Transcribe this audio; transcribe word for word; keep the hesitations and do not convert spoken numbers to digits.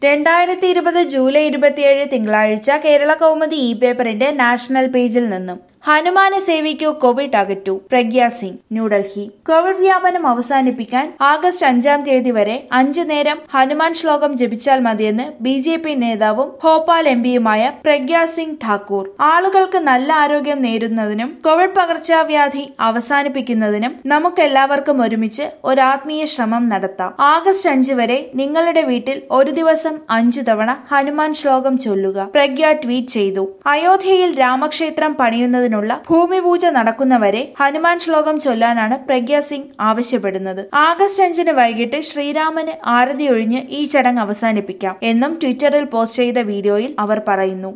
രണ്ടായിരത്തി ഇരുപത് ജൂലൈ ഇരുപത്തിയേഴ് തിങ്കളാഴ്ച കേരള കൗമുദി ഇ പേപ്പറിന്റെ നാഷണൽ പേജിൽ നിന്നും ഹനുമാനെ സേവിക്കൂ, കോവിഡ് അകറ്റൂ. പ്രഗ്യാ സിംഗ്, ന്യൂഡൽഹി. കോവിഡ് വ്യാപനം അവസാനിപ്പിക്കാൻ ആഗസ്റ്റ് അഞ്ചാം തീയതി വരെ അഞ്ചു നേരം ഹനുമാൻ ശ്ലോകം ജപിച്ചാൽ മതിയെന്ന് ബി ജെ പി നേതാവും ഭോപ്പാൽ എം പിയുമായ പ്രഗ്യാ സിംഗ് ഠാക്കൂർ. ആളുകൾക്ക് നല്ല ആരോഗ്യം നേരുന്നതിനും കോവിഡ് പകർച്ചവ്യാധി അവസാനിപ്പിക്കുന്നതിനും നമുക്കെല്ലാവർക്കും ഒരുമിച്ച് ഒരു ആത്മീയ ശ്രമം നടത്താം. ആഗസ്റ്റ് അഞ്ച് വരെ നിങ്ങളുടെ വീട്ടിൽ ഒരു ദിവസം അഞ്ചു തവണ ഹനുമാൻ ശ്ലോകം ചൊല്ലുക, പ്രഗ്യ ട്വീറ്റ് ചെയ്തു. അയോധ്യയിൽ രാമക്ഷേത്രം പണിയുന്നതിന് ഭൂമി പൂജ നടക്കുന്നവരെ ഹനുമാൻ ശ്ലോകം ചൊല്ലാനാണ് പ്രഗ്യാ സിംഗ് ആവശ്യപ്പെടുന്നത്. ആഗസ്റ്റ് അഞ്ചിന് വൈകിട്ട് ശ്രീരാമന് ആരതി ഒഴിഞ്ഞ് ഈ ചടങ്ങ് അവസാനിപ്പിക്കാം എന്നും ട്വിറ്ററിൽ പോസ്റ്റ് ചെയ്ത വീഡിയോയിൽ അവർ പറയുന്നു.